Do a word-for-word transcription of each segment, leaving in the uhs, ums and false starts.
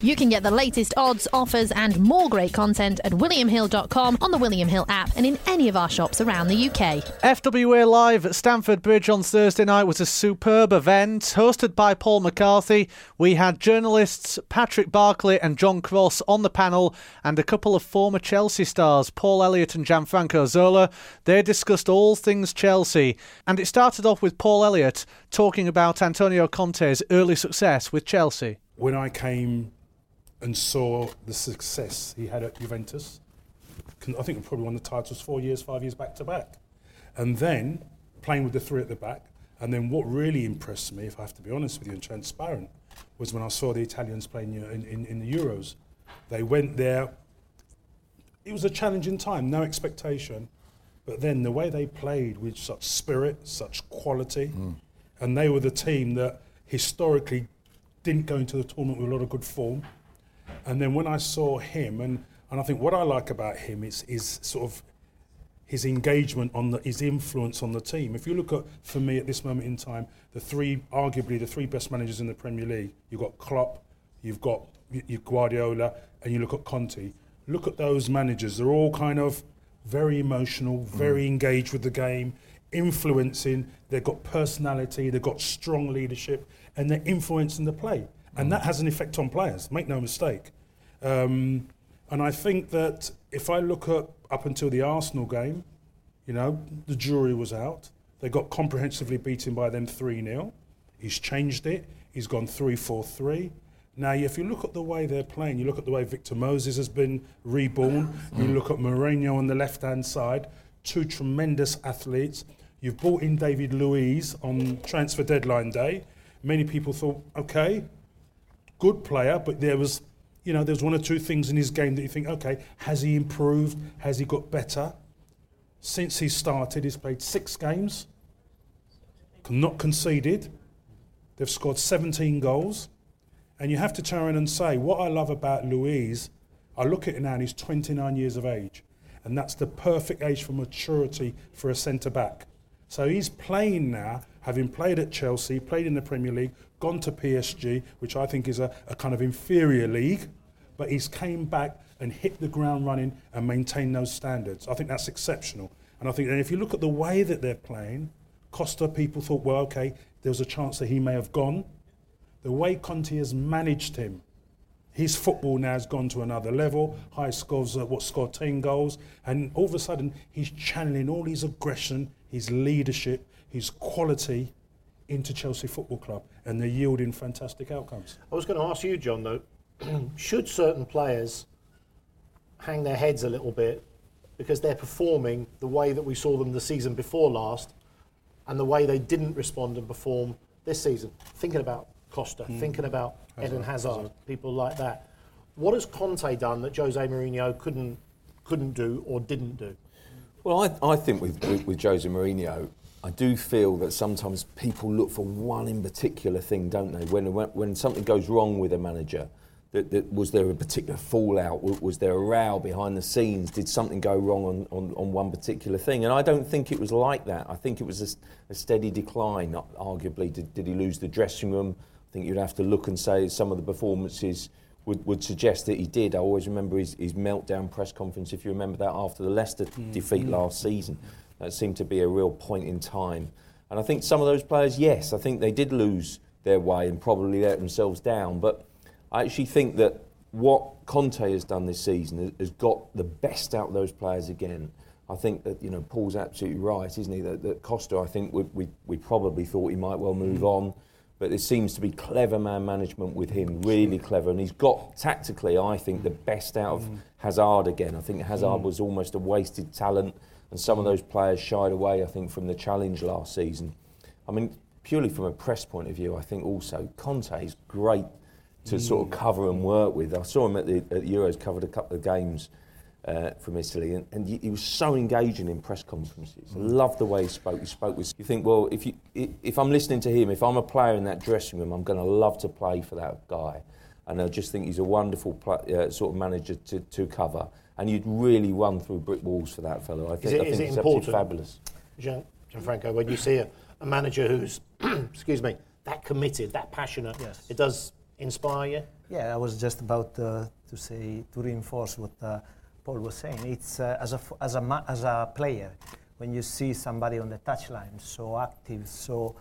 You can get the latest odds, offers and more great content at william hill dot com, on the William Hill app and in any of our shops around the U K. F W A Live at Stamford Bridge on Thursday night was a superb event hosted by Paul McCarthy. We had journalists Patrick Barclay and John Cross on the panel and a couple of former Chelsea stars, Paul Elliott and Gianfranco Zola. They discussed all things Chelsea, and it started off with Paul Elliott talking about Antonio Conte's early success with Chelsea. When I came and saw the success he had at Juventus, I think we probably won the titles four years, five years back to back. And then playing with the three at the back. And then what really impressed me, if I have to be honest with you and transparent, was when I saw the Italians playing in, in, in the Euros. They went there. It was a challenging time, no expectation. But then the way they played with such spirit, such quality, mm. and they were the team that historically didn't go into the tournament with a lot of good form. And then when I saw him, and, and I think what I like about him is is sort of his engagement on the, his influence on the team. If you look at, for me at this moment in time, the three, arguably the three best managers in the Premier League, you've got Klopp, you've got you've Guardiola, and you look at Conte. Look at those managers, they're all kind of very emotional, very mm. engaged with the game, influencing, they've got personality, they've got strong leadership, and they're influencing the play. And that has an effect on players, make no mistake. Um, and I think that if I look at up until the Arsenal game, you know, the jury was out. They got comprehensively beaten by them three nil. He's changed it. He's gone three four three. Now, if you look at the way they're playing, you look at the way Victor Moses has been reborn, you look at Mourinho on the left-hand side, two tremendous athletes. You've brought in David Luiz on transfer deadline day. Many people thought, okay, good player, but there was, you know, there was one or two things in his game that you think, okay, has he improved? Has he got better? Since he started, he's played six games, not conceded. They've scored seventeen goals. And you have to turn around and say, what I love about Luiz, I look at it now and he's twenty-nine years of age. And that's the perfect age for maturity for a centre-back. So he's playing now, having played at Chelsea, played in the Premier League, gone to P S G, which I think is a, a kind of inferior league, but he's came back and hit the ground running and maintained those standards. I think that's exceptional. And I think that if you look at the way that they're playing, Costa, people thought, well, okay, there was a chance that he may have gone. The way Conte has managed him, his football now has gone to another level. High scores, uh, what scored ten goals, and all of a sudden he's channeling all his aggression, his leadership, his quality into Chelsea Football Club, and they're yielding fantastic outcomes. I was going to ask you, John, though, should certain players hang their heads a little bit because they're performing the way that we saw them the season before last, and the way they didn't respond and perform this season? Thinking about Costa, mm. thinking about Hazard, Eden Hazard, Hazard, people like that. What has Conte done that Jose Mourinho couldn't couldn't do or didn't do? Well, I, I think with, with, with Jose Mourinho, I do feel that sometimes people look for one in particular thing, don't they? When when, when something goes wrong with a manager, that, that was there a particular fallout? Was there a row behind the scenes? Did something go wrong on, on, on one particular thing? And I don't think it was like that. I think it was a, a steady decline. Arguably, did, did he lose the dressing room? I think you'd have to look and say some of the performances would, would suggest that he did. I always remember his, his meltdown press conference, if you remember that, after the Leicester mm. defeat mm. last season. That seemed to be a real point in time. And I think some of those players, yes, I think they did lose their way and probably let themselves down. But I actually think that what Conte has done this season has got the best out of those players again. I think that, you know, Paul's absolutely right, isn't he? That, that Costa, I think we, we, we probably thought he might well move mm. on. But there seems to be clever man management with him, really clever. And he's got, tactically, I think, the best out of mm. Hazard again. I think Hazard mm. was almost a wasted talent, and some of those players shied away, I think, from the challenge last season. I mean, purely from a press point of view, I think also Conte is great to mm. sort of cover and work with. I saw him at the, at the Euros, covered a couple of games uh, from Italy, and, and he was so engaging in press conferences. I loved the way he spoke. He spoke with. You think, well, if you if I'm listening to him, if I'm a player in that dressing room, I'm going to love to play for that guy, and I just think he's a wonderful play, uh, sort of manager to, to cover. And you'd really run through brick walls for that fellow. I think, is it, I think is it it's important, fabulous. Gian, Gianfranco, when you see a, a manager who's, excuse me, that committed, that passionate, yes. it does inspire you? Yeah, I was just about uh, to say, to reinforce what uh, Paul was saying. It's uh, as a f- as a ma- as a player, when you see somebody on the touchline so active, so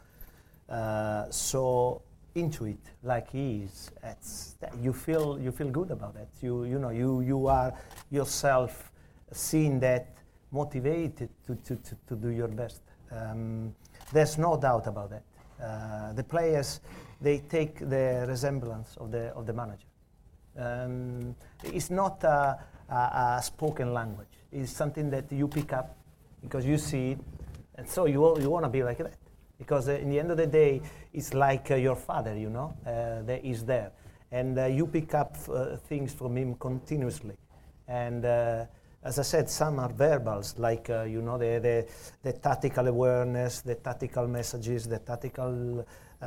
uh, so into it like he is, it's, you feel you feel good about it. You you know you you are yourself seeing that motivated to to, to, to do your best. Um, there's no doubt about that. Uh, the players, they take the resemblance of the of the manager. Um, it's not a, a, a spoken language. It's something that you pick up because you see it, and so you you want to be like that. Because uh, in the end of the day, it's like uh, your father, you know, uh, that is there, and uh, you pick up uh, things from him continuously. And uh, as I said, some are verbals, like uh, you know, the, the the tactical awareness, the tactical messages, the tactical um,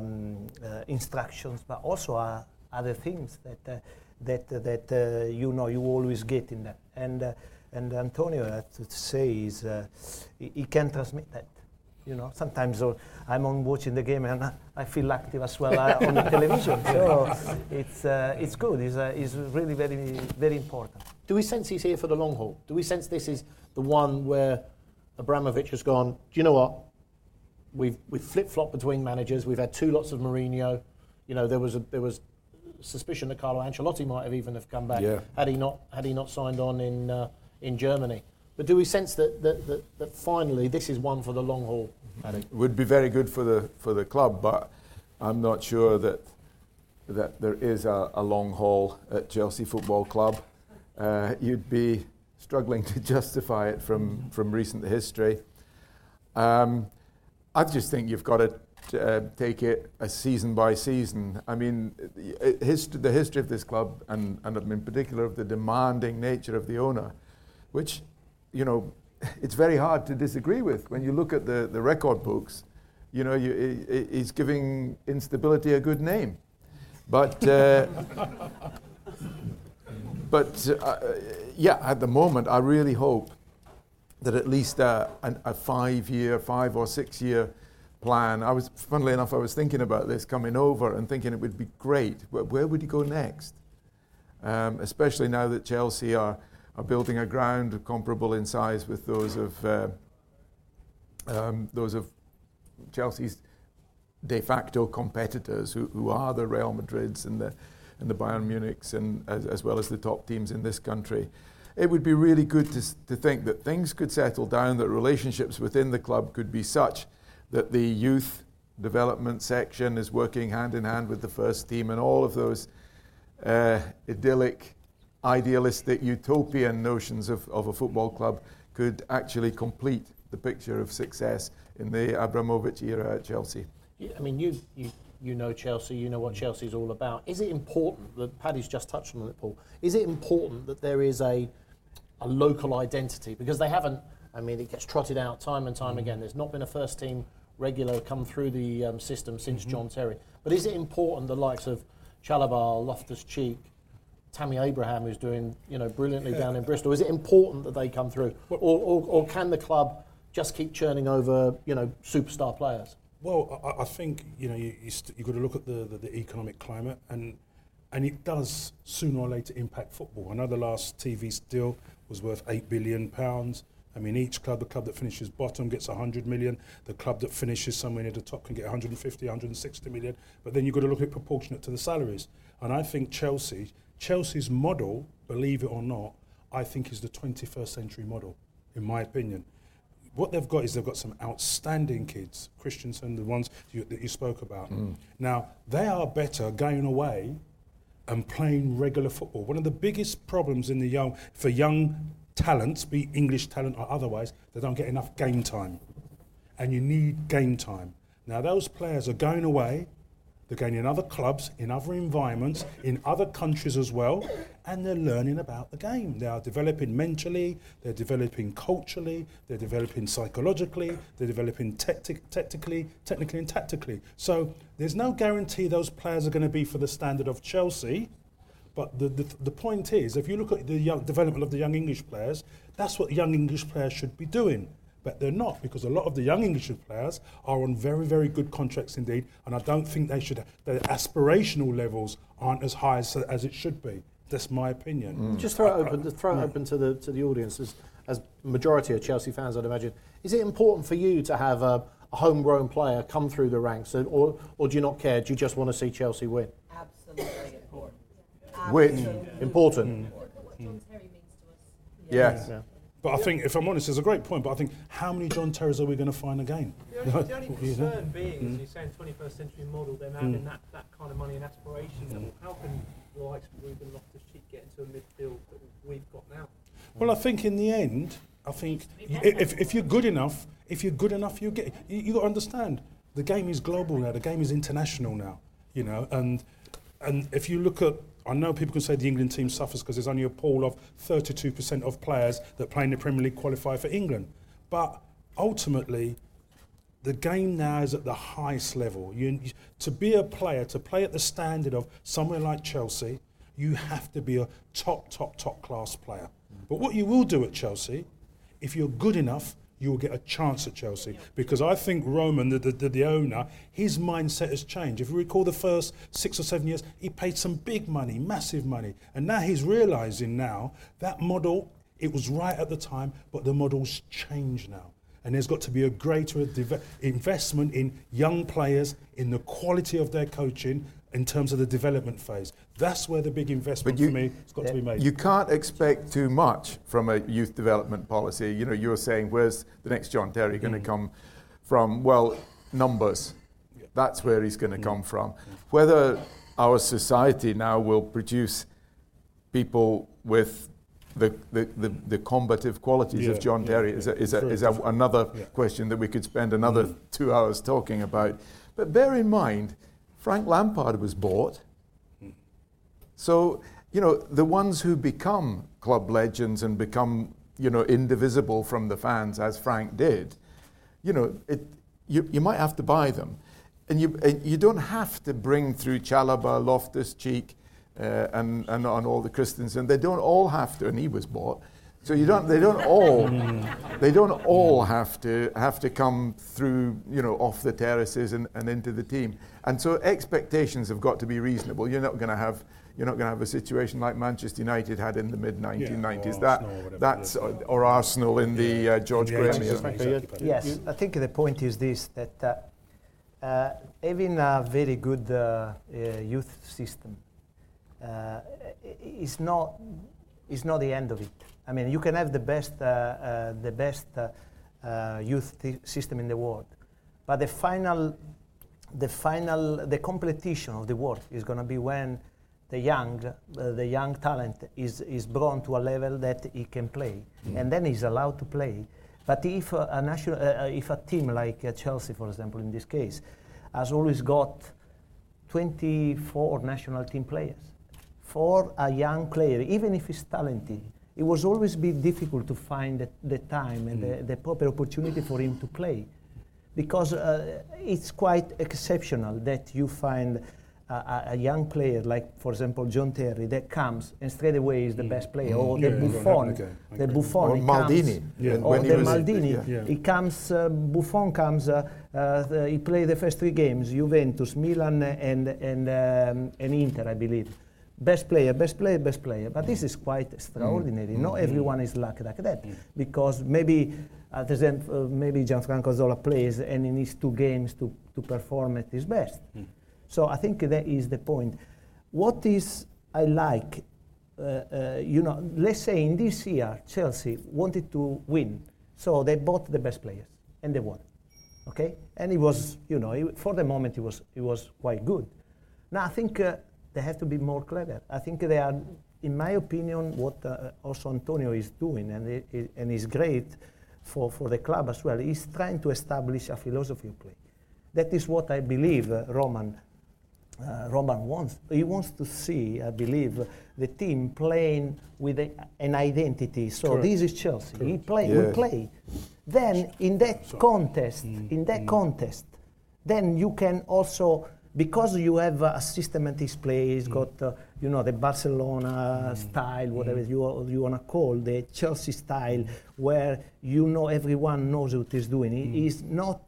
uh, instructions, but also uh, other things that uh, that uh, that uh, you know you always get in that. And uh, and Antonio, I have to say, is uh, he, he can transmit that. You know, sometimes uh, I'm on watching the game and I feel active as well uh, on the television. So it's uh, it's good. It's, uh, it's really very very important. Do we sense he's here for the long haul? Do we sense this is the one where Abramovich has gone, do you know what? We've we've flip-flopped between managers. We've had two lots of Mourinho. You know, there was a, there was suspicion that Carlo Ancelotti might have even have come back yeah. had he not had he not signed on in uh, in Germany. But do we sense that that, that that finally this is one for the long haul? It would be very good for the for the club, but I'm not sure that that there is a, a long haul at Chelsea Football Club. Uh, you'd be struggling to justify it from, from recent history. Um, I just think you've got to uh, take it a season by season. I mean, his, the history of this club, and, and in particular of the demanding nature of the owner, which, you know, it's very hard to disagree with. When you look at the, the record books, you know, you, he, he's giving instability a good name. But... Uh, But uh, yeah, at the moment, I really hope that at least uh, an, a five-year, five or six-year plan. I was, funnily enough, I was thinking about this coming over and thinking it would be great. Where, where would he go next? Um, especially now that Chelsea are, are building a ground comparable in size with those of uh, um, those of Chelsea's de facto competitors, who, who are the Real Madrids and the and the Bayern Munichs, and as, as well as the top teams in this country. It would be really good to, to think that things could settle down, that relationships within the club could be such that the youth development section is working hand in hand with the first team, and all of those uh, idyllic, idealistic, utopian notions of, of a football club could actually complete the picture of success in the Abramovich era at Chelsea. Yeah, I mean, you... you You know Chelsea, you know what Chelsea's all about. Is it important that, Paddy's just touched on it, Paul, is it important that there is a a local identity? Because they haven't, I mean, it gets trotted out time and time mm-hmm. again. There's not been a first team regular come through the um, system since mm-hmm. John Terry. But is it important the likes of Chalobah, Loftus-Cheek, Tammy Abraham, who's doing, you know, brilliantly down in Bristol, is it important that they come through? Or, or, or can the club just keep churning over, you know, superstar players? Well, I, I think, you know, you, you st- you've got to look at the, the, the economic climate, and and it does sooner or later impact football. I know the last T V deal was worth eight billion pounds. I mean, each club, the club that finishes bottom gets one hundred million. The club that finishes somewhere near the top can get one hundred fifty, one hundred sixty million. But then you've got to look at it proportionate to the salaries. And I think Chelsea, Chelsea's model, believe it or not, I think is the twenty-first century model, in my opinion. What they've got is they've got some outstanding kids, Christensen, the ones you, that you spoke about. Mm. Now, they are better going away and playing regular football. One of the biggest problems in the young for young talents, be English talent or otherwise, they don't get enough game time. And you need game time. Now, those players are going away, they're going in other clubs, in other environments, in other countries as well, and they're learning about the game. They are developing mentally, they're developing culturally, they're developing psychologically, they're developing tactic- tactically, technically and tactically. So there's no guarantee those players are going to be for the standard of Chelsea, but the, the, the point is, if you look at the young development of the young English players, that's what young English players should be doing. But they're not, because a lot of the young English players are on very, very good contracts indeed, and I don't think they should. Their aspirational levels aren't as high as, as it should be. That's my opinion. Just throw it open. Just throw it open to the to the audience, as, as majority of Chelsea fans, I'd imagine. Is it important for you to have a, a homegrown player come through the ranks, or or do you not care? Do you just want to see Chelsea win? Absolutely important. Which Absolutely important. important. What John Terry means to us. yes. Yeah. But I think, if I'm honest, it's a great point, but I think, how many John Terrys are we going to find again? The only, the only You know? concern being, as you say, in twenty-first century model, them having that, that kind of money and aspiration level. How can the likes of Ruben Loftus-Cheek get into a midfield that we've got now? Well, I think in the end, I think i- if, if you're good enough, if you're good enough, you get. You, you got to understand, the game is global now. The game is international now. You know, and and if you look at, I know people can say the England team suffers because there's only a pool of thirty-two percent of players that play in the Premier League qualify for England, but ultimately, the game now is at the highest level. You, you, to be a player, to play at the standard of somewhere like Chelsea, you have to be a top, top, top class player. But what you will do at Chelsea, if you're good enough, you will get a chance at Chelsea. Because I think Roman, the, the, the owner, his mindset has changed. If you recall the first six or seven years, he paid some big money, massive money. And now he's realising now that model, it was right at the time, but the model's changed now. And there's got to be a greater deve- investment in young players, in the quality of their coaching, in terms of the development phase. That's where the big investment But you- for me has got to be made. You can't expect too much from a youth development policy. You know, you were saying, where's the next John Terry going to come from? Well, numbers. That's where he's going to come from. Whether our society now will produce people with the, the, the, the combative qualities Yeah, of John yeah, Terry yeah. is, a, is, a, Very is a, different. another Yeah. question that we could spend another two hours talking about. But bear in mind, Frank Lampard was bought. So, you know, the ones who become club legends and become, you know, indivisible from the fans, as Frank did, you know, it, you, you might have to buy them. And you, and you don't have to bring through Chalobah, Loftus-Cheek, uh, and, and, and all the Christensen. They don't all have to, and he was bought. So you don't, they don't all, they don't all have to have to come through, you know, off the terraces and, and into the team. And so expectations have got to be reasonable. You're not going to have, you're not going to have a situation like Manchester United had in the mid nineteen nineties. Yeah, or that, Arsenal or whatever, that's yeah. or, or Arsenal in the uh, George Yeah, Graham exactly, era. exactly. Yes, I think the point is this, that uh, uh, having a very good uh, uh, youth system uh, is not is not the end of it. I mean, you can have the best uh, uh, the best uh, uh, youth t- system in the world, but the final the final the competition of the world is going to be when the young uh, the young talent is is brought to a level that he can play, mm. and then he's allowed to play. But if uh, a national, uh, if a team like uh, Chelsea, for example, in this case, has always got twenty-four national team players, for a young player, even if he's talented, it was always be difficult to find the, the time and mm. the, the proper opportunity for him to play, because uh, it's quite exceptional that you find a, a young player like, for example, John Terry, that comes and straight away is the Mm. best player, Mm. or Yeah, the it won't Buffon, happen again. I the agree. Buffon, Or he Maldini. comes, Yeah. when- or when he the was- Maldini, yeah. Yeah. he comes, uh, Buffon comes, uh, uh, the, he played the first three games, Juventus, Milan, and and um, and Inter, I believe. Best player, best player, best player. But this is quite extraordinary. Mm. Not everyone is like, like that, because maybe at the end, uh, maybe Gianfranco Zola plays and he needs two games to, to perform at his best. Mm. So I think that is the point. What is I like, uh, uh, you know, let's say in this year Chelsea wanted to win, so they bought the best players and they won. Okay, and it was, you know, it, for the moment it was it was quite good. Now I think uh, they have to be more clever. I think they are, in my opinion, what uh, also Antonio is doing, and it, it, and is great for, for the club as well. He's trying to establish a philosophy of play. That is what I believe uh, Roman uh, Roman wants. He wants to see, I believe, the team playing with a, an identity. So Correct. this is Chelsea. Correct. He play, Yes. we play. Then in that So- contest, Mm, in that mm. contest, then you can also, because you have a systematic play, it's got uh, you know the Barcelona style, whatever you you wanna call the Chelsea style, where you know everyone knows what he's doing. It is not uh,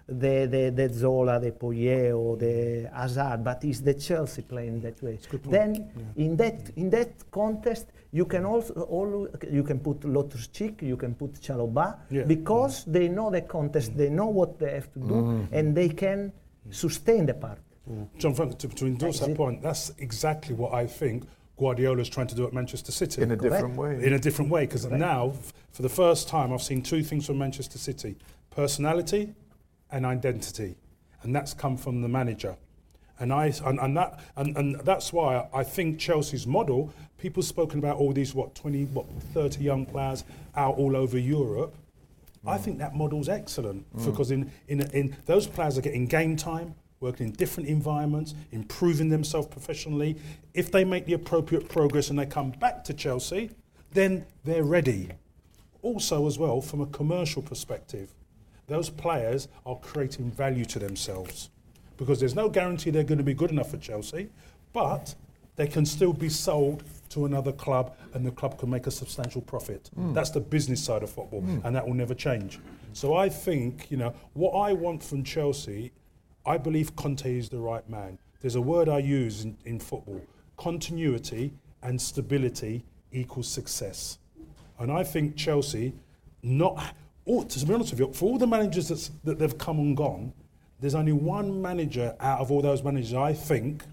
the, the, the Zola, the Poyet, or the Hazard, but it's the Chelsea playing that way. Then yeah. in that in that contest, you can also all, you can put Loftus-Cheek, you can put Chalobah, yeah. because yeah. they know the contest, mm. they know what they have to do, mm. and they can sustain the part. Mm. John Frank, to, to endorse that, that point, that's exactly what I think Guardiola's trying to do at Manchester City. In a Correct. different way. In a different way, because now, f- for the first time, I've seen two things from Manchester City: personality and identity, and that's come from the manager. And I and, and that and, and that's why I think Chelsea's model. People spoken about all these what twenty what thirty young players out all over Europe. Mm. I think that model's excellent mm. because in, in in those players are getting game time, working in different environments, improving themselves professionally. If they make the appropriate progress and they come back to Chelsea, then they're ready. Also, as well, from a commercial perspective, those players are creating value to themselves. Because there's no guarantee they're going to be good enough for Chelsea, but they can still be sold to another club and the club can make a substantial profit. Mm. That's the business side of football, mm. and that will never change. So I think, you know, what I want from Chelsea, I believe Conte is the right man. There's a word I use in, in football: continuity and stability equals success. And I think Chelsea, not, oh, to be honest with you, for all the managers that's, that they've come and gone, there's only one manager out of all those managers I think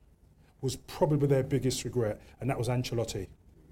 was probably their biggest regret, and that was Ancelotti.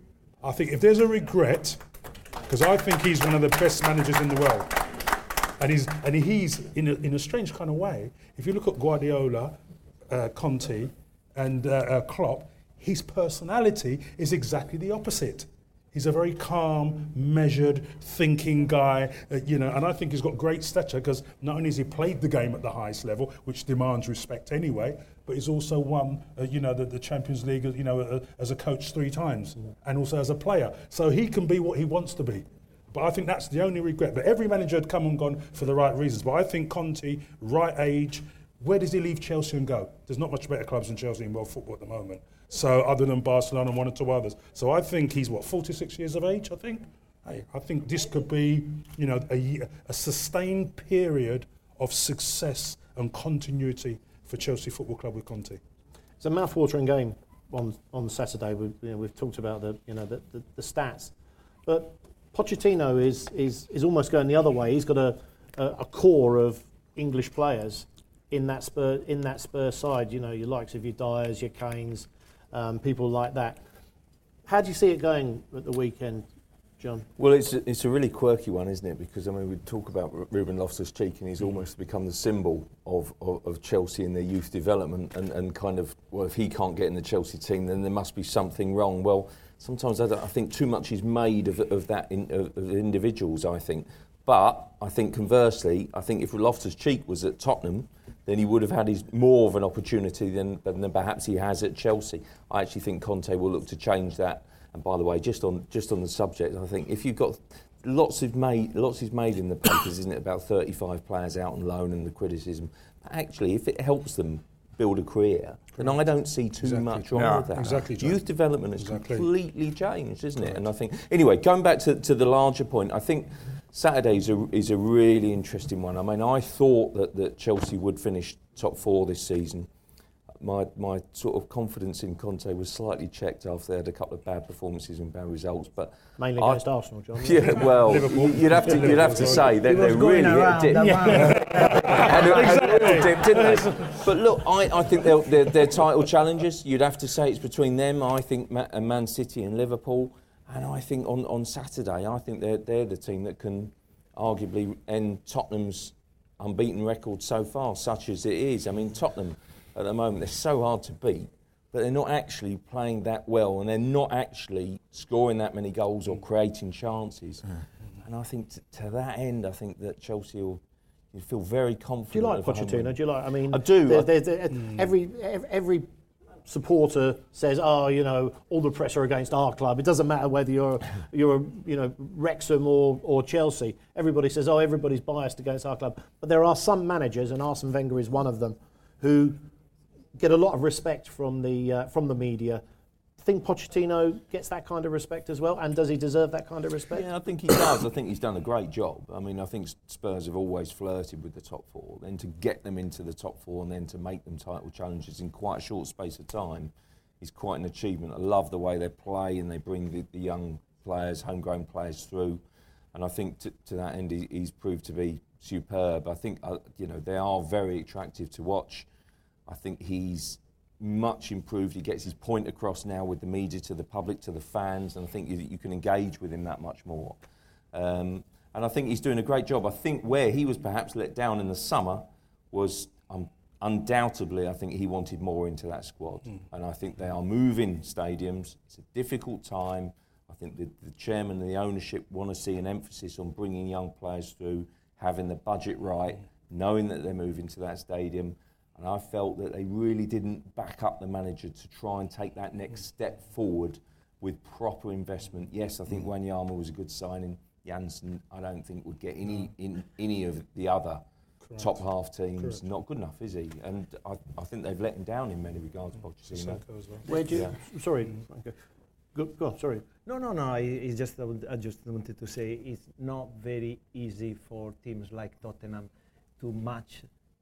I think if there's a regret, because I think he's one of the best managers in the world, and he's and he's in a, in a strange kind of way. If you look at Guardiola, uh, Conte, and uh, uh, Klopp, his personality is exactly the opposite. He's a very calm, measured, thinking guy, uh, you know, and I think he's got great stature because not only has he played the game at the highest level, which demands respect anyway, but he's also won, uh, you know, the, the Champions League, you know, uh, as a coach three times, mm. and also as a player. So he can be what he wants to be. But I think that's the only regret. But every manager had come and gone for the right reasons. But I think Conte, right age, where does he leave Chelsea and go? There's not much better clubs than Chelsea in world football at the moment. So other than Barcelona and one or two others. So I think he's, what, forty-six years of age, I think? Hey, I think this could be, you know, a, a sustained period of success and continuity for Chelsea Football Club with Conte. It's a mouth-watering game on on Saturday. We've, you know, we've talked about the, you know, the, the, the stats. But Pochettino is, is, is almost going the other way. He's got a, a, a core of English players in that Spur in that Spurs side. You know, your likes of your Dyers, your Kanes, um, people like that. How do you see it going at the weekend, John? Well, it's a, it's a really quirky one, isn't it? Because I mean, we talk about Ruben Loftus-Cheek, and he's almost become the symbol of, of, of Chelsea in their youth development, and, and kind of, well, if he can't get in the Chelsea team, then there must be something wrong. Well, sometimes I, I think too much is made of, of that in, of, of individuals, I think. But I think conversely, I think if Loftus-Cheek was at Tottenham, then he would have had his more of an opportunity than, than perhaps he has at Chelsea. I actually think Conte will look to change that. And by the way, just on just on the subject, I think if you've got lots of made lots is made in the papers, isn't it, about thirty-five players out on loan and the criticism. But actually, if it helps them build a career, then I don't see too exactly. much wrong yeah, with that. Exactly, John. Youth development has exactly. completely changed, isn't it? And I think anyway, going back to, to the larger point, I think Saturday is a, is a really interesting one. I mean, I thought that, that Chelsea would finish top four this season. My my sort of confidence in Conte was slightly checked after they had a couple of bad performances and bad results, but mainly I, against Arsenal, John. Yeah, well, Liverpool. you'd have to you'd have to say that they really hit a dip. Yeah. had, a, had a little dip, didn't they? But look, I, I think they're, they're, they're title challengers. You'd have to say it's between them. I think Ma- Man City and Liverpool, and I think on, on Saturday, I think they're they're the team that can arguably end Tottenham's unbeaten record so far, such as it is. I mean, Tottenham at the moment, they're so hard to beat, but they're not actually playing that well, and they're not actually scoring that many goals or creating chances. Mm. And I think t- to that end, I think that Chelsea will you feel very confident. Do you like Pochettino? Do you like? I mean, I do. They're, they're, they're, mm. Every every supporter says, "Oh, you know, all the pressure against our club. It doesn't matter whether you're you're you know Wrexham or or Chelsea. Everybody says, oh, everybody's biased against our club." But there are some managers, and Arsene Wenger is one of them, who get a lot of respect from the uh, from the media think Pochettino gets that kind of respect as well? And does he deserve that kind of respect? Yeah, I think he does. I think he's done a great job. I mean, I think Spurs have always flirted with the top four. Then to get them into the top four and then to make them title challenges in quite a short space of time is quite an achievement. I love the way they play and they bring the, the young players, homegrown players through. And I think to, to that end, he, he's proved to be superb. I think, uh, you know, they are very attractive to watch. I think he's much improved. He gets his point across now with the media, to the public, to the fans, and I think you, you can engage with him that much more. Um, and I think he's doing a great job. I think where he was perhaps let down in the summer was um, undoubtedly, I think he wanted more into that squad. Mm. And I think they are moving stadiums. It's a difficult time. I think the, the chairman and the ownership want to see an emphasis on bringing young players through, having the budget right, knowing that they're moving to that stadium. And I felt that they really didn't back up the manager to try and take that next step forward with proper investment. Yes, I think mm. Wanyama was a good signing. Janssen, I don't think would get any in any of the other Correct. top half teams. Correct. Not good enough, is he? And I, I think they've let him down in many regards. Pochettino. Well. Where do you? Yeah. Sorry. Okay. Go, go on, sorry. No, no, no. It's just I just wanted to say it's not very easy for teams like Tottenham to match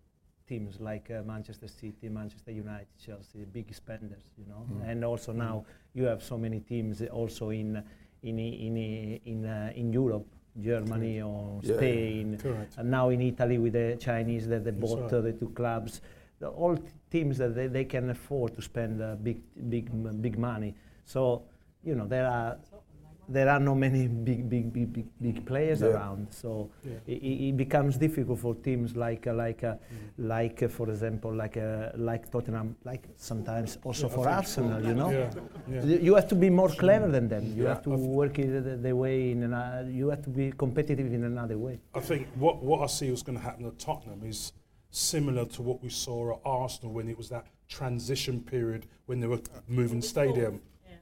teams like uh, Manchester City, Manchester United, Chelsea, big spenders, you know. Mm. And also now you have so many teams also in in in in uh, in Europe, Germany or yeah. Spain, Correct. And now in Italy with the Chinese that they bought right. uh, the two clubs. The, all t- teams that they, they can afford to spend uh, big big big money. So you know there are. There are not many big, big, big, big, big players yeah. around, so yeah. it, it becomes difficult for teams like, uh, like, uh, mm. like, uh, for example, like, uh, like Tottenham, like sometimes also yeah, for Arsenal. You know, yeah. Yeah. you have to be more clever than them. You yeah. have to work it the, the way in. An, you have to be competitive in another way. I think what what I see was going to happen at Tottenham is similar to what we saw at Arsenal when it was that transition period when they were moving stadium.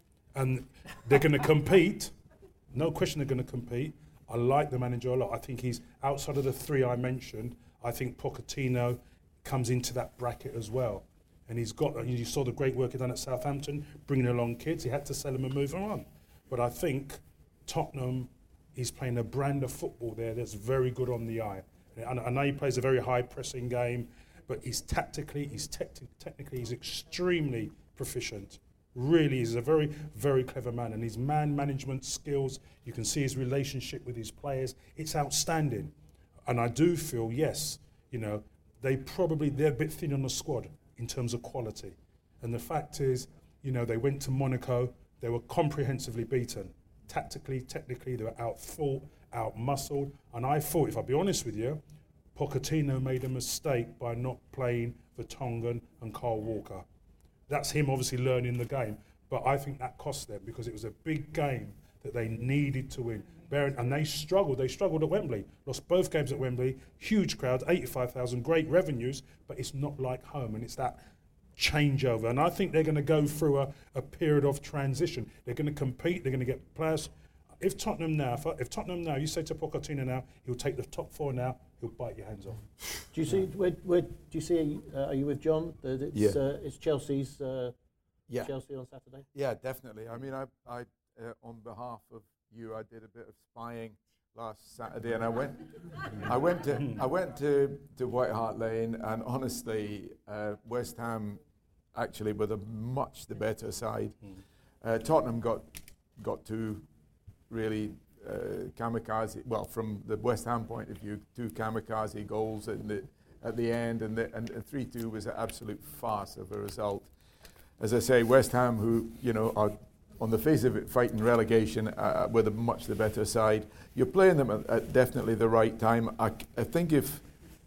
And they're going to compete. No question they're going to compete. I like the manager a lot. I think he's, outside of the three I mentioned, I think Pochettino comes into that bracket as well. And he's got, you saw the great work he done at Southampton, bringing along kids. He had to sell them and move on. But I think Tottenham, he's playing a brand of football there that's very good on the eye. And I know he plays a very high pressing game, but he's tactically, he's te- technically, he's extremely proficient. Really, he's a very, very clever man, and his man management skills, you can see his relationship with his players, it's outstanding. And I do feel, yes, you know, they probably, they're a bit thin on the squad in terms of quality. And the fact is, you know, they went to Monaco, they were comprehensively beaten. Tactically, technically, they were out-thought, out-muscled. And I thought, if I'll be honest with you, Pochettino made a mistake by not playing Vertonghen and Kyle Walker. That's him obviously learning the game, but I think that cost them because it was a big game that they needed to win. And they struggled. They struggled at Wembley. Lost both games at Wembley. Huge crowd, eighty-five thousand, great revenues, but it's not like home, and it's that changeover. And I think they're going to go through a, a period of transition. They're going to compete. They're going to get players. If Tottenham now, if, if Tottenham now, you say to Pochettino now, he'll take the top four now. He'll bite your hands off. Do you see? Where, where do you see? Uh, are you with John? That it's, yeah. uh, it's Chelsea's. Uh, yeah. Chelsea on Saturday. Yeah, definitely. I mean, I, I uh, on behalf of you, I did a bit of spying last Saturday, and I went, I went to, I went to, to White Hart Lane, and honestly, uh, West Ham actually were the much the better side. Uh, Tottenham got got two really. Uh, kamikaze, well, from the West Ham point of view, two kamikaze goals at the, at the end, and the, and three two was an absolute farce of a result. As I say, West Ham, who, you know, are on the face of it fighting relegation, uh, were the much the better side. You're playing them at, at definitely the right time. I, I think if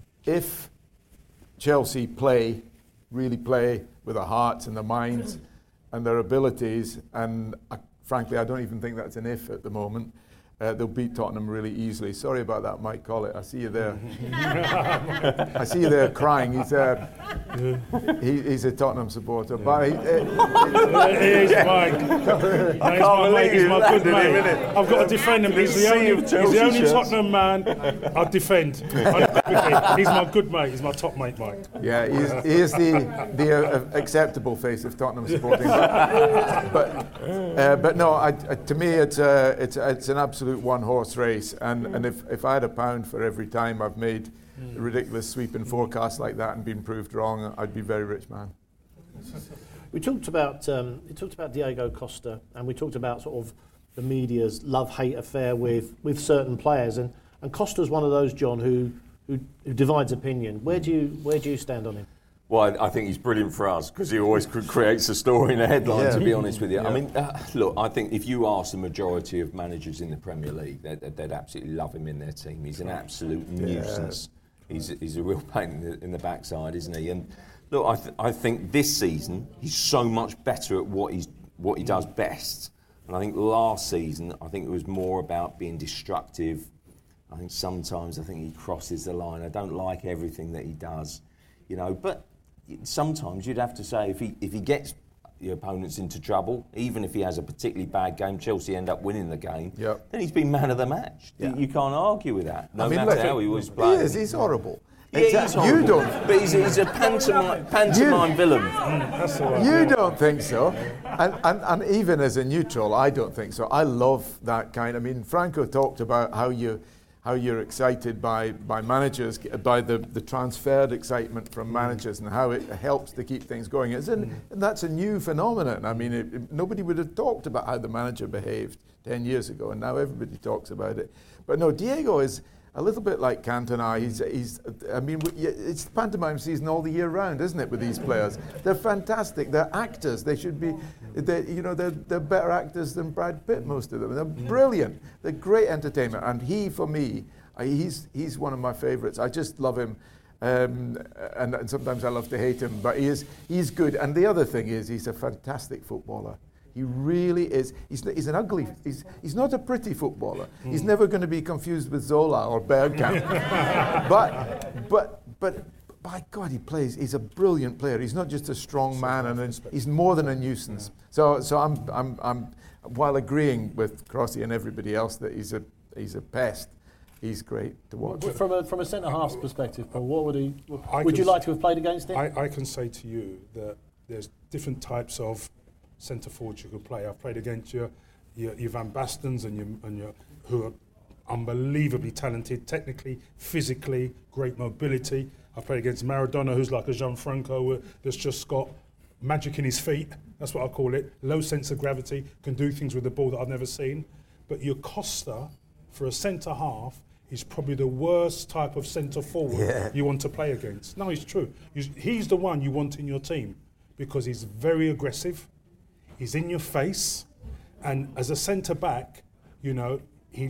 if Chelsea play, really play with their hearts and their minds and their abilities, and I, frankly, I don't even think that's an if at the moment. Uh, they'll beat Tottenham really easily. Sorry about that, Mike Collett. I see you there. I see you there crying. He's uh, he, he's a Tottenham supporter. Yeah. But he, uh, he is Mike. No, he's my mate. He's my good mate. I've got to defend him. He's the only, he's the only Tottenham man I defend. He's my good mate. He's my top mate, Mike. Yeah, he is, he is the the uh, acceptable face of Tottenham supporting. but uh, but no, I, uh, to me it's uh, it's it's an absolute one horse race, and, and if, if I had a pound for every time I've made a ridiculous sweeping forecast like that and been proved wrong, I'd be a very rich man. We talked about um, we talked about Diego Costa, and we talked about sort of the media's love-hate affair with, with certain players, and, and Costa's one of those, John, who, who who divides opinion. Where do you where do you stand on him? Well, I, I think he's brilliant for us because he always cr- creates a story in a headline, yeah. to be honest with you. Yeah. I mean, uh, look, I think if you ask the majority of managers in the Premier League, they'd, they'd absolutely love him in their team. He's an absolute yeah. nuisance. He's, he's a real pain in the, in the backside, isn't he? And look, I, th- I think this season he's so much better at what he's what he does best. And I think last season, I think it was more about being destructive. I think sometimes I think he crosses the line. I don't like everything that he does, you know, but sometimes you'd have to say if he if he gets your opponents into trouble, even if he has a particularly bad game, Chelsea end up winning the game, yep. then he's been man of the match. Yeah. You can't argue with that, no I mean, matter how he was playing. He is, he's horrible. Yeah, he's horrible. You don't. But he's, he's a pantomime, pantomime you, villain. That's the one. You don't think so. And, and, and even as a neutral, I don't think so. I love that kind. I mean, Franco talked about how you... how you're excited by, by managers, by the, the transferred excitement from managers and how it helps to keep things going. It's in, and that's a new phenomenon. I mean, it, it, nobody would have talked about how the manager behaved ten years ago, and now everybody talks about it. But no, Diego is a little bit like Cantona. He's, he's, I mean, it's pantomime season all the year round, isn't it, with these players? They're fantastic. They're actors. They should be, they're, you know, they're, they're better actors than Brad Pitt, most of them. They're brilliant. They're great entertainment. And he, for me, I, he's, he's one of my favourites. I just love him. Um, and, and sometimes I love to hate him, but he is, he's good. And the other thing is, he's a fantastic footballer. He really is. He's, he's an ugly, he's, he's not a pretty footballer. Mm. He's never going to be confused with Zola or Bergkamp. but, but, but, by God, he plays. He's a brilliant player. He's not just a strong man, and a, he's more than a nuisance. Yeah. So, so I'm, I'm, I'm, while agreeing with Crossy and everybody else that he's a, he's a pest, he's great to watch. From a, from a centre-half's perspective, Paul, what would he, what, would you like to have played against him? I, I can say to you that there's different types of centre forwards you could play. I've played against your, your, your Van Bastens and your, and your who are unbelievably talented, technically, physically, great mobility. I've played against Maradona, who's like a Gianfranco, that's just got magic in his feet. That's what I call it. Low sense of gravity, can do things with the ball that I've never seen. But your Costa, for a centre half, is probably the worst type of centre forward yeah. you want to play against. No, it's true. He's the one you want in your team because he's very aggressive. He's in your face, and as a centre back, you know, he.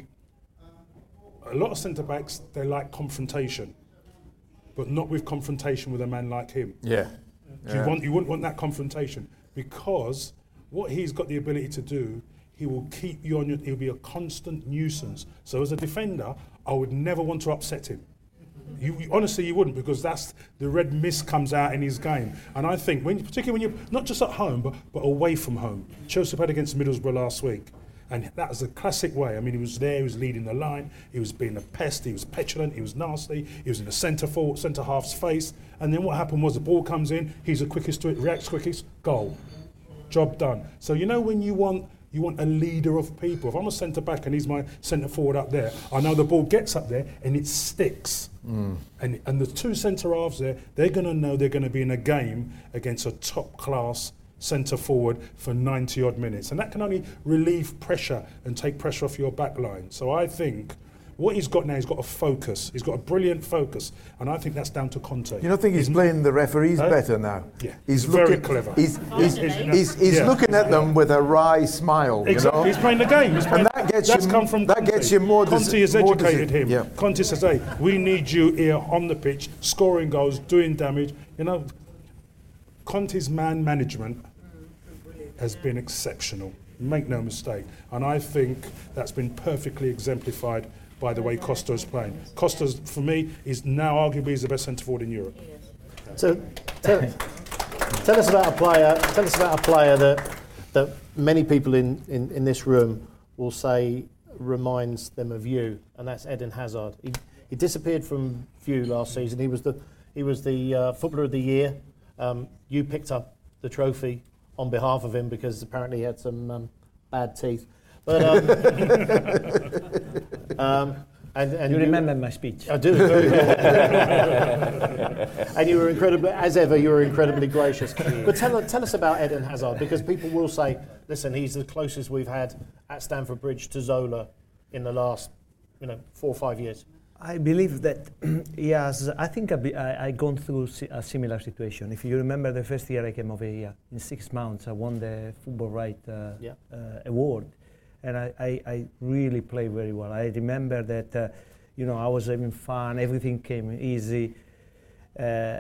A lot of centre backs, they like confrontation, but not with confrontation with a man like him. Yeah. Do you yeah. want? You wouldn't want that confrontation because what he's got the ability to do, he will keep you on your. He'll be a constant nuisance. So as a defender, I would never want to upset him. You, you, honestly, you wouldn't, because that's the red mist comes out in his game. And I think, when, particularly when you're not just at home, but, but away from home. Chelsea played against Middlesbrough last week, and that was a classic way. I mean, he was there, he was leading the line, he was being a pest, he was petulant, he was nasty, he was in the centre forward, centre half's face. And then what happened was the ball comes in, he's the quickest to it, reacts quickest, goal. Job done. So you know when you want You want a leader of people. If I'm a centre back and he's my centre forward up there, I know the ball gets up there and it sticks. Mm. And and the two centre halves there, they're going to know they're going to be in a game against a top class centre forward for ninety odd minutes, and that can only relieve pressure and take pressure off your back line. So I think what he's got now, he's got a focus. He's got a brilliant focus, and I think that's down to Conte. You don't think he's, he's playing the referees uh, better now? Yeah, he's, he's looking, very clever. He's, he's, he's, he's, he's yeah. looking at them with a wry smile. Exactly, you know? he's playing the game. He's playing, and that gets that's you, come from that Conte. Gets you more. Conte desi- has more educated desi- him. Yeah. Conte says, "Hey, we need you here on the pitch, scoring goals, doing damage." You know, Conte's man management has been exceptional. Make no mistake. And I think that's been perfectly exemplified by the way Costa is playing. Costa, for me, is now arguably is the best centre forward in Europe. So, tell, tell us about a player. Tell us about a player that that many people in, in, in this room will say reminds them of you, and that's Eden Hazard. He, he disappeared from view last season. He was the he was the uh, footballer of the year. Um, you picked up the trophy on behalf of him because apparently he had some um, bad teeth. But um, um, and, and you, you remember my speech? I do. Very well. And you were incredibly, as ever, you were incredibly gracious. But tell, tell us about Eden Hazard, because people will say, listen, he's the closest we've had at Stamford Bridge to Zola in the last, you know, four or five years. I believe that he has, I think I, be, I, I gone through a similar situation. If you remember the first year I came over here, in six months I won the Football Right uh, yeah. uh, award. And I, I, I really played very well. I remember that, uh, you know, I was having fun, everything came easy. Uh,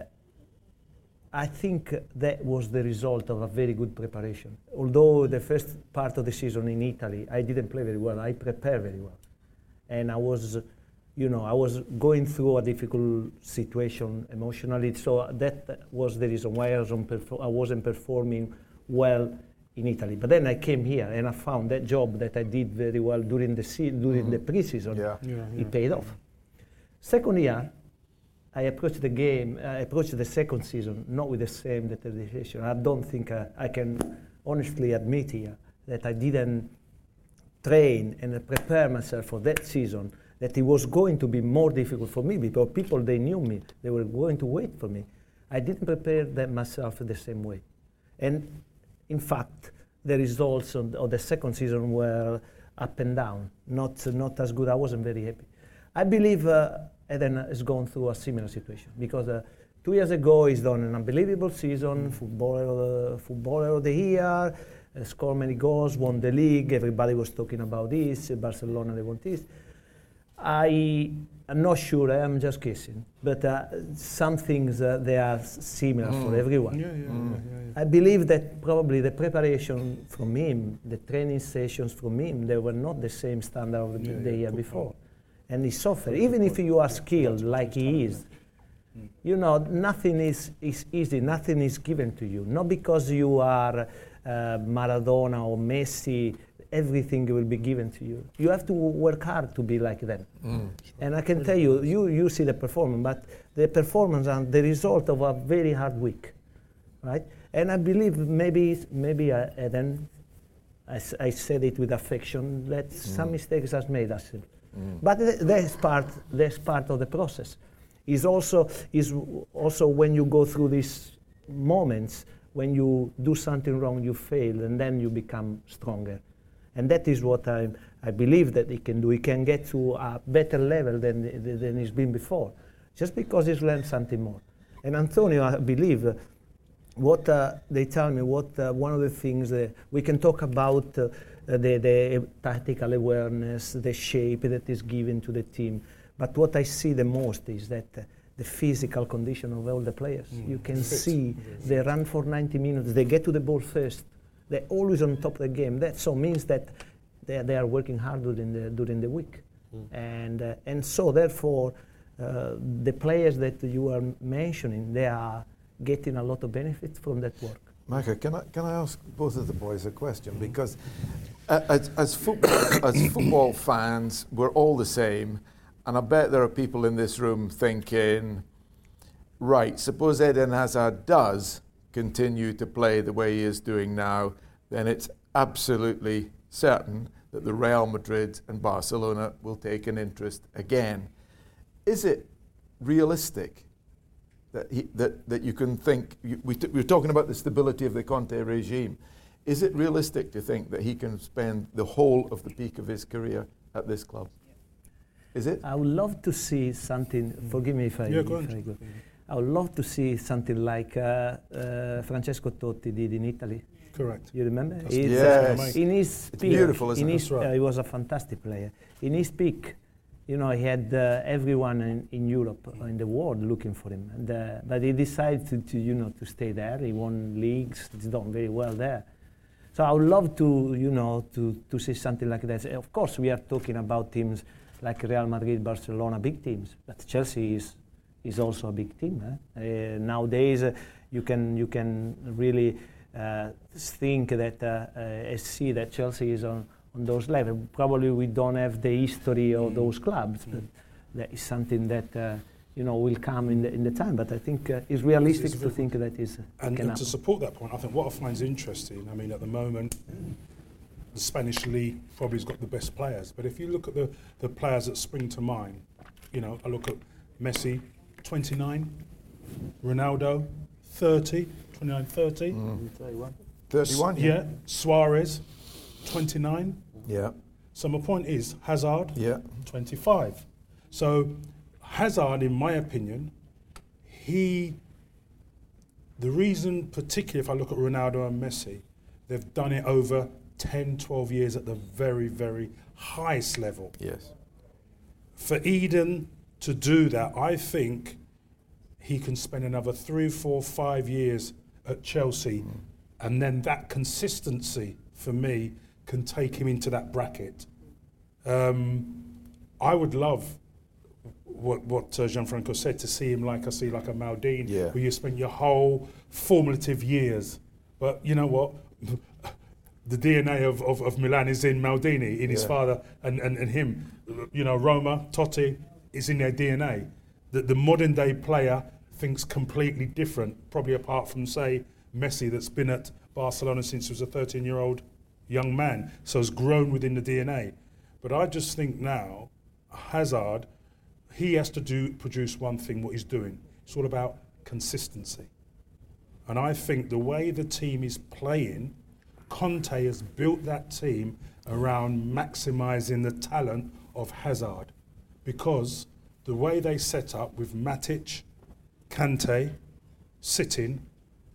I think that was the result of a very good preparation. Although the first part of the season in Italy, I didn't play very well, I prepared very well. And I was, you know, I was going through a difficult situation emotionally, so that was the reason why I wasn't, perfor- I wasn't performing well in Italy. But then I came here and I found that job that I did very well during the se- during mm-hmm. the pre-season. Yeah. Yeah, yeah, it paid yeah. off. Second year, I approached the game, I approached the second season not with the same determination. I don't think I, I can honestly admit here that I didn't train and prepare myself for that season, that it was going to be more difficult for me because people, they knew me, they were going to wait for me. I didn't prepare that myself the same way. And in fact, the results of the, of the second season were up and down, not, not as good. I wasn't very happy. I believe uh, Eden has gone through a similar situation because uh, two years ago he's done an unbelievable season, footballer, uh, footballer of the year, uh, scored many goals, won the league, everybody was talking about this, Barcelona, they want this. I am not sure, I'm just guessing, but uh, some things uh, they are similar mm. for everyone. Yeah, yeah, mm. yeah, yeah, yeah. I believe that probably the preparation from him, the training sessions from him, they were not the same standard of the, yeah, the yeah, year before. Point. And he suffered, even if you are skilled like he is. Mm. You know, nothing is, is easy, nothing is given to you. Not because you are uh, Maradona or Messi, everything will be given to you. You have to work hard to be like them. Mm. And I can tell you, you, you see the performance, but the performance are the result of a very hard week, right? And I believe maybe, maybe uh, Eden, I, I said it with affection, that mm. some mistakes has made us. Mm. But th- that's part, that's part of the process. Is also, is also when you go through these moments, when you do something wrong, you fail, and then you become stronger. And that is what I, I believe that he can do. He can get to a better level than, than he's been before, just because he's learned something more. And Antonio, I believe, uh, what uh, they tell me, what uh, one of the things that we can talk about, uh, the, the tactical awareness, the shape that is given to the team. But what I see the most is that uh, the physical condition of all the players. Mm. You can Fit. see they run for ninety minutes, they get to the ball first. They're always on top of the game. That so means that they, they are working hard during the during the week, mm. and uh, and so therefore uh, the players that you are mentioning, they are getting a lot of benefits from that work. Micah, can I can I ask both of the boys a question? Because uh, as as football as football fans, we're all the same, and I bet there are people in this room thinking, right, suppose Eden Hazard does continue to play the way he is doing now, then it's absolutely certain that the Real Madrid and Barcelona will take an interest again. Is it realistic that he, that, that you can think, you, we t- we're talking about the stability of the Conte regime, is it realistic to think that he can spend the whole of the peak of his career at this club? Is it? I would love to see something, forgive me if I, yeah, if I go. I would love to see something like uh, uh, Francesco Totti did in Italy. Correct. You remember? Yes. Uh, in his peak, beautiful, isn't in it? his, right. uh, he was a fantastic player. In his peak, you know, he had uh, everyone in, in Europe, uh, in the world, looking for him. And, uh, but he decided to, to, you know, to stay there. He won leagues. He's done very well there. So I would love to, you know, to, to see something like that. Of course, we are talking about teams like Real Madrid, Barcelona, big teams, but Chelsea is is also a big team. Eh? Uh, nowadays, uh, you can you can really uh, think that uh, uh, see that Chelsea is on, on those levels. Probably we don't have the history of mm. those clubs, but that is something that uh, you know will come in the in the time. But I think uh, it's realistic it's, it's to think that is. Uh, and, and to support that point, I think what I find interesting. I mean, at the moment, the Spanish league probably has got the best players. But if you look at the the players that spring to mind, you know, I look at Messi, twenty-nine, Ronaldo, thirty, twenty-nine, thirty. Mm. thirty-one. thirty-one, yeah. yeah. Suarez, twenty-nine. Yeah. So my point is, Hazard, yeah. twenty-five. So Hazard, in my opinion, he, the reason, particularly if I look at Ronaldo and Messi, they've done it over ten, twelve years at the very, very highest level. Yes. For Eden to do that, I think he can spend another three, four, five years at Chelsea, mm. and then that consistency, for me, can take him into that bracket. Um, I would love what what uh, Gianfranco said, to see him like I see like a Maldini, yeah. where you spend your whole formative years. But you know what? The D N A of, of, of Milan is in Maldini, in his yeah. father and, and, and him. You know, Roma, Totti, is in their D N A. The, the modern day player thinks completely different, probably apart from, say, Messi, that's been at Barcelona since he was a thirteen-year-old young man, so has grown within the D N A. But I just think now, Hazard, he has to do produce one thing, what he's doing. It's all about consistency. And I think the way the team is playing, Conte has built that team around maximising the talent of Hazard, because the way they set up with Matic, Kante, sitting,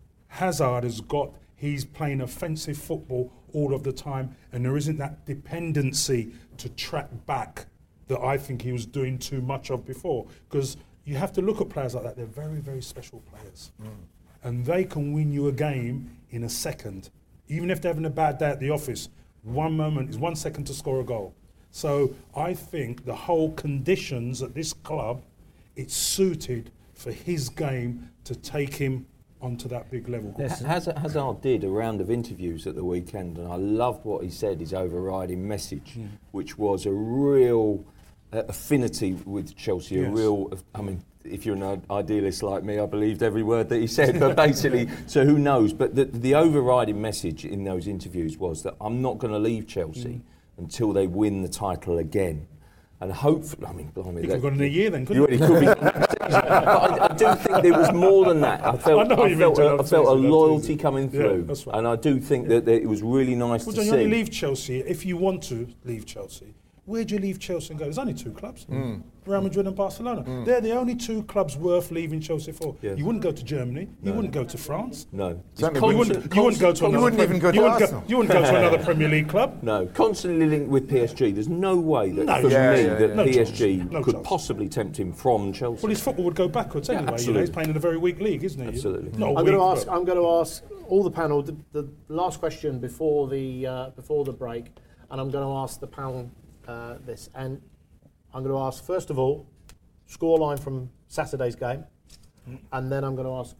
Hazard has got, he's playing offensive football all of the time, and there isn't that dependency to track back that I think he was doing too much of before. Because you have to look at players like that, they're very, very special players. Mm. And they can win you a game in a second. Even if they're having a bad day at the office, one moment is one second to score a goal. So I think the whole conditions at this club, it's suited for his game to take him onto that big level. Yes. Hazard, Hazard did a round of interviews at the weekend, and I loved what he said, his overriding message, mm. which was a real uh, affinity with Chelsea, yes. a real, I mean, if you're an idealist like me, I believed every word that he said, but basically, so who knows? But the, the overriding message in those interviews was that I'm not going to leave Chelsea mm. until they win the title again. And hopefully, I mean, blimey, you could have gone in a year then, couldn't you? You could be. But I, I do think there was more than that. I felt, I, I felt, a, I felt a loyalty coming through, yeah, right. and I do think that, that it was really nice well, to John, see. You only leave Chelsea if you want to leave Chelsea. Where do you leave Chelsea and go? There's only two clubs, mm. Real Madrid and Barcelona. Mm. They're the only two clubs worth leaving Chelsea for. Yes. You wouldn't go to Germany. You no. wouldn't go to France. No. You wouldn't, you wouldn't go to you another. Wouldn't even go to Arsenal. Go, you wouldn't go to another Premier League club. No. Constantly linked with P S G. There's no way that no, for yeah, me yeah, that yeah. No P S G no could chance. possibly tempt him from Chelsea. Well, his football would go backwards anyway. Yeah, you know, he's playing in a very weak league, isn't he? Absolutely. Not I'm going to ask. I'm going to ask all the panel the, the last question before the uh, before the break, and I'm going to ask the panel uh, this and. I'm going to ask, first of all, scoreline from Saturday's game, mm. and then I'm going to ask,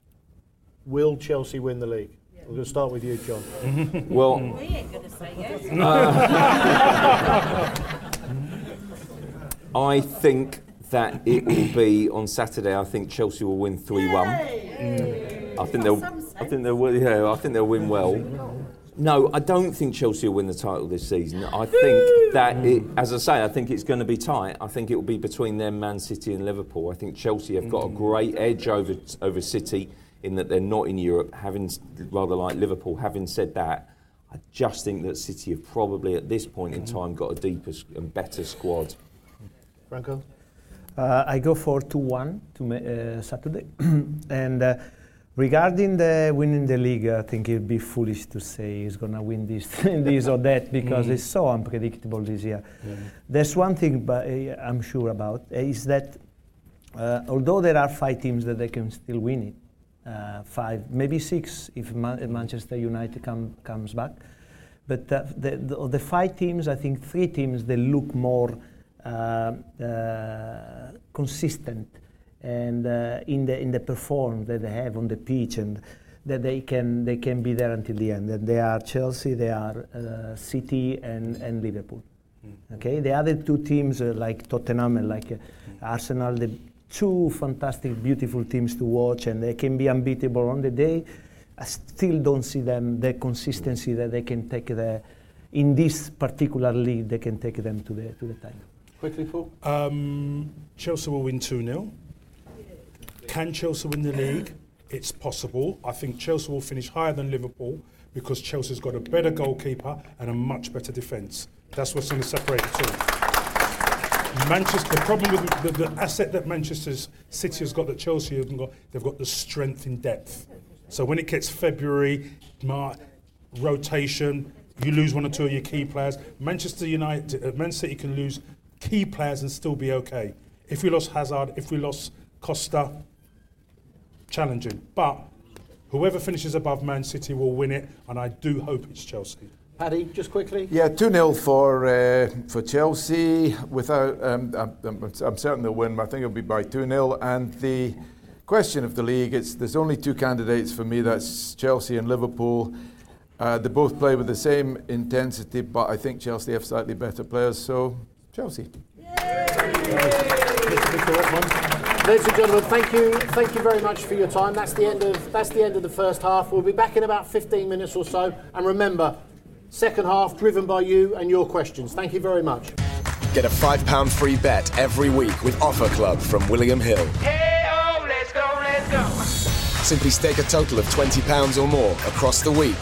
will Chelsea win the league? Yeah. We're going to start with you, John. Well, we ain't going to say yes. Uh, I think that it will be on Saturday. I think Chelsea will win three one. Mm. I think they'll. I think they'll. Yeah, I think they'll win well. No, I don't think Chelsea will win the title this season. I think that, it, as I say, I think it's going to be tight. I think it will be between them, Man City and Liverpool. I think Chelsea have got a great edge over over City in that they're not in Europe, having rather like Liverpool. Having said that, I just think that City have probably, at this point in time, got a deeper and better squad. Franco? Uh, I go for two one to uh, Saturday. and... Uh, Regarding the winning the league, I think it would be foolish to say he's going to win this, this or that, because mm. it's so unpredictable this year. Yeah. There's one thing but, uh, I'm sure about, uh, is that uh, although there are five teams that they can still win it, uh, five, maybe six if Ma- Manchester United come, comes back, But uh, the, the, of the five teams, I think three teams, they look more uh, uh, consistent and uh, in the in the perform that they have on the pitch, and that they can they can be there until the end. And they are Chelsea, they are uh, City, and, and Liverpool. Mm. Okay, the other two teams uh, like Tottenham and like uh, Arsenal, the two fantastic, beautiful teams to watch, and they can be unbeatable on the day. I still don't see them the consistency that they can take the in this particular league. They can take them to the to the title. Quickly, Paul. Um, Chelsea will win two nil. Can Chelsea win the league? It's possible. I think Chelsea will finish higher than Liverpool because Chelsea's got a better goalkeeper and a much better defence. That's what's going to separate the two. Manchester. The problem with the, the asset that Manchester City has got that Chelsea hasn't got, they've got the strength in depth. So when it gets February, March, rotation, you lose one or two of your key players. Manchester United, uh, Man City can lose key players and still be okay. If we lost Hazard, if we lost Costa, challenging. But whoever finishes above Man City will win it, and I do hope it's Chelsea. Paddy, just quickly. Yeah, two nil for uh, for Chelsea. Without, um, I'm, I'm, I'm certain they'll win. I think it'll be by two nil. And the question of the league, it's there's only two candidates for me. That's Chelsea and Liverpool. Uh, they both play with the same intensity, but I think Chelsea have slightly better players. So Chelsea. Ladies and gentlemen, thank you, thank you very much for your time. That's the end of that's the end of the first half. We'll be back in about fifteen minutes or so. And remember, second half driven by you and your questions. Thank you very much. Get a five pound free bet every week with Offer Club from William Hill. Hey, oh, let's go, let's go. Simply stake a total of twenty pounds or more across the week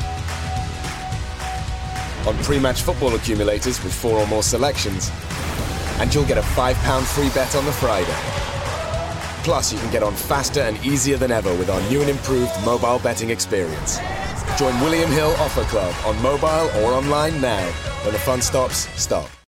on pre-match football accumulators with four or more selections, and you'll get a five pound free bet on the Friday. Plus, you can get on faster and easier than ever with our new and improved mobile betting experience. Join William Hill Offer Club on mobile or online now. When the fun stops, stop.